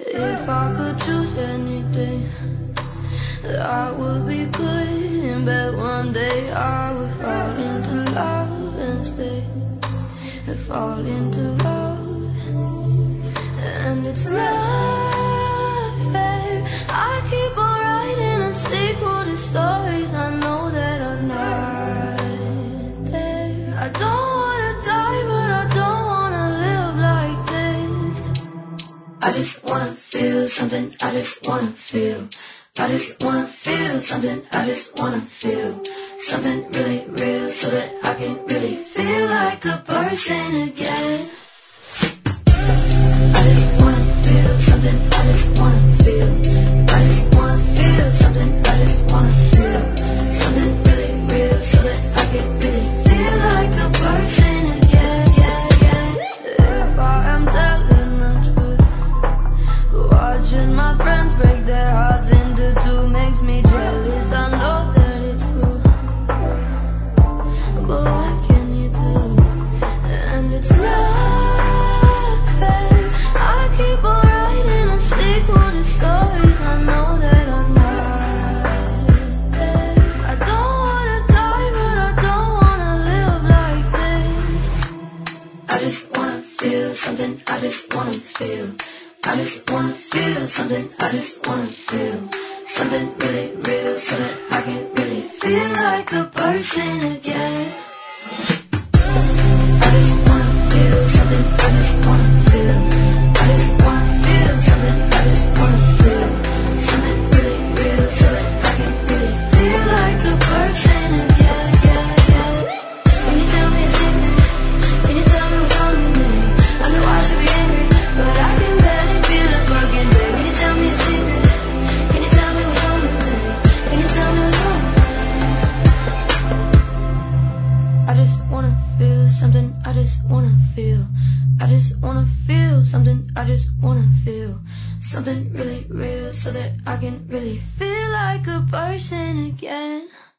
If I could choose anything, I would be good. But one day I would fall into love and stay. Fall into love, and it's not fair. I keep on writing a sequel to stories I know that are not there. I don't wanna die, but I don't wanna live like this. I just wanna feel something, I just wanna feel. I just wanna feel something, I just wanna feel something really real, so that I can really feel like a person again. I just wanna feel something, I just wanna feel. I just wanna feel something, I just wanna feel something really real, so that I can really feel like a person again. If I am telling the truth, watching my friends break their hearts into two makes me jealous. I know that it's cruel, but what can you do? And it's not fair. I keep on writing a sequel to stories I know that are not there. I don't wanna die, but I don't wanna live like this. I just wanna feel something, I just wanna feel. I just wanna feel something, I just wanna feel something really real, so that I can really feel like a person again. I just wanna feel something, I just wanna feel. I just wanna feel something, I just wanna feel something really real, so that I can really feel like a person again. Can you tell me a secret? Can you tell me what's wrong with me? I know I should be angry, but I can barely feel it working, babe. Can you tell me a secret? Can you tell me what's wrong with me? Can you tell me what's wrong with me? I just wanna feel something, I just wanna feel. I just wanna feel something, I just wanna feel something really real, so that I can really feel like a person again.